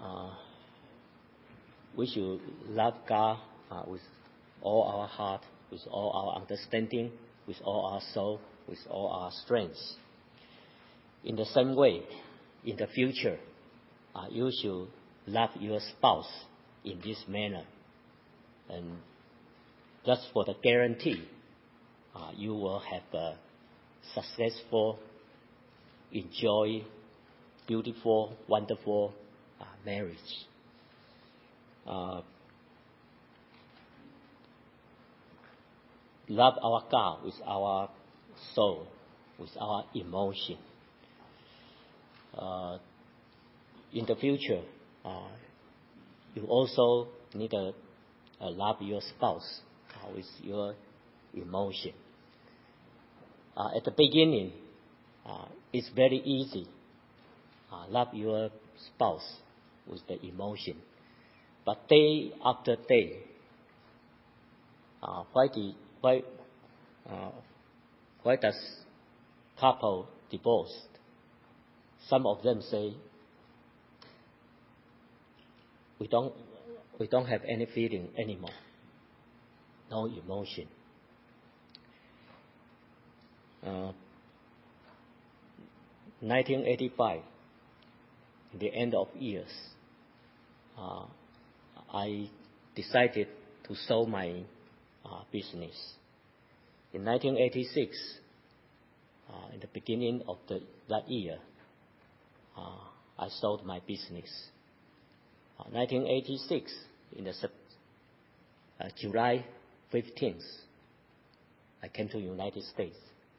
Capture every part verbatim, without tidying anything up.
uh, we should love God uh, with all our heart, with all our understanding, with all our soul, with all our strength. In the same way, in the future, uh, you should love your spouse in this manner. And just for the guarantee, uh, you will have a successful, enjoy, beautiful, wonderful uh, marriage. Uh, love our God with our soul, with our emotion. Uh, in the future, uh, you also need to uh, love your spouse uh, with your emotion. Uh, at the beginning, uh, it's very easy. Uh, love your spouse with the emotion. But day after day, uh, why, the, why, uh, why does couple divorce? Some of them say, we don't, we don't have any feeling anymore, no emotion. Uh, nineteen eighty-five, in the end of years, uh, I decided to sell my uh, business. In nineteen eighty-six, uh, in the beginning of the, that year, uh, I sold my business. Uh, nineteen eighty-six, in the uh, July fifteenth, I came to the United States.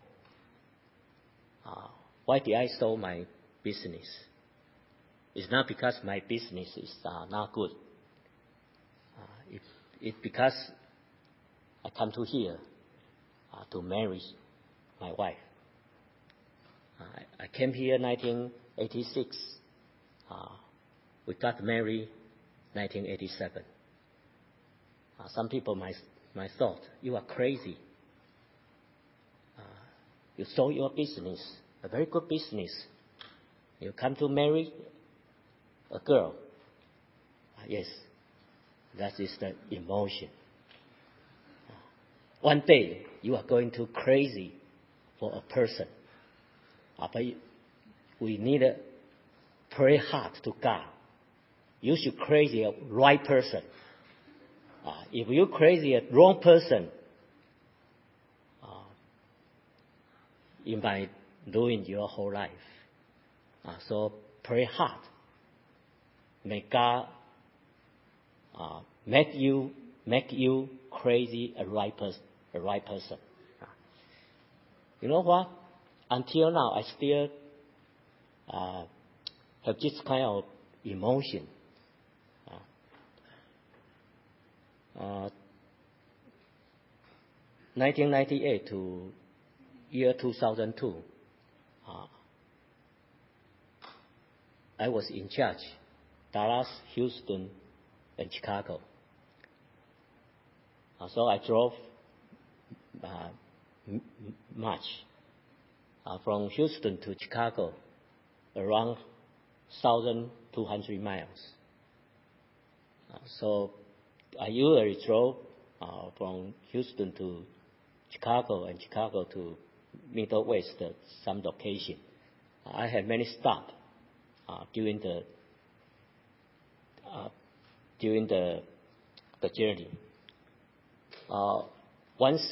Uh, why did I sell my business? It's not because my business is uh, not good. Uh, it, it's because I come to here uh, to marry my wife. Uh, I, I came here in nineteen eighty-six. Uh, we got married nineteen eighty-seven. Uh, some people might, might thought, you are crazy. Uh, you sold your business, a very good business. You come to marry a girl. Uh, yes, that is the emotion. Uh, one day, you are going to crazy for a person. Uh, but we need to pray hard to God. You should crazy a right person. Uh, if you crazy a wrong person, uh, you might ruin your whole life. Uh, so pray hard. May God uh, make you make you crazy a right person. A right person. Uh, you know what? Until now, I still uh, have this kind of emotion. Uh, nineteen ninety-eight to year two thousand two, uh, I was in charge, Dallas, Houston, and Chicago. Uh, so I drove uh, m- much uh, from Houston to Chicago, around one thousand two hundred miles. Uh, so I usually drove uh, from Houston to Chicago and Chicago to Middle West, uh, some location. I had many stops uh, during the uh, during the the journey. Uh, once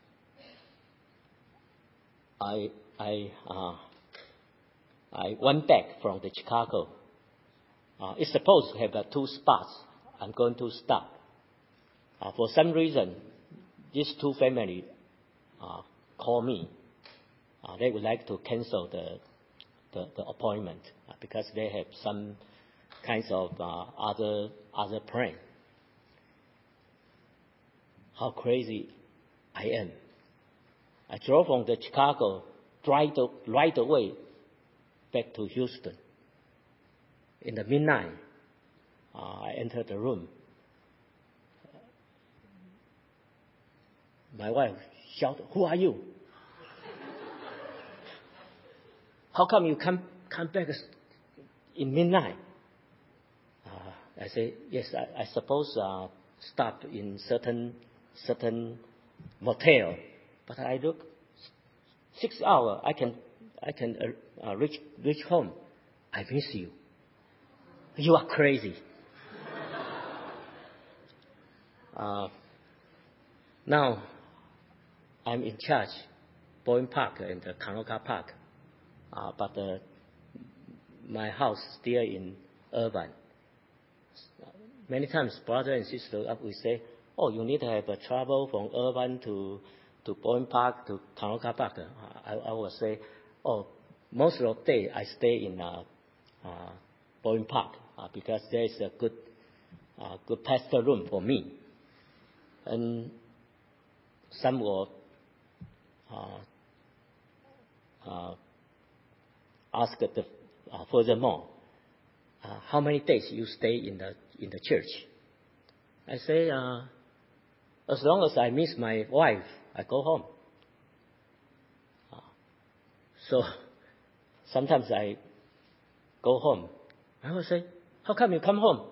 I I uh, I went back from the Chicago. Uh, it's supposed to have uh, two spots. I'm going to stop. Uh, for some reason, these two families uh, call me. Uh, they would like to cancel the the, the appointment uh, because they have some kinds of uh, other other plan. How crazy I am! I drove from the Chicago right right away back to Houston. In the midnight, uh, I entered the room. My wife shouted, "Who are you? How come you come come back in midnight?" Uh, I say, yes, I, I suppose uh, stop in certain certain motel, but I look six hours. I can I can uh, uh, reach reach home. I miss you. You are crazy. uh, now I'm in charge, Boeing Park and the Kanoka Park, uh, but uh, my house still in urban. Many times, brother and sister, we say, "Oh, you need to have a travel from urban to to Boeing Park to Kanoka Park." I, I will say, "Oh, most of the day I stay in uh, uh, Boeing Park uh, because there is a good uh, good pastor room for me." And some will uh, uh, ask the, uh, furthermore, uh, how many days you stay in the in the church? I say, uh, as long as I miss my wife, I go home. Uh, so sometimes I go home. I will say, how come you come home?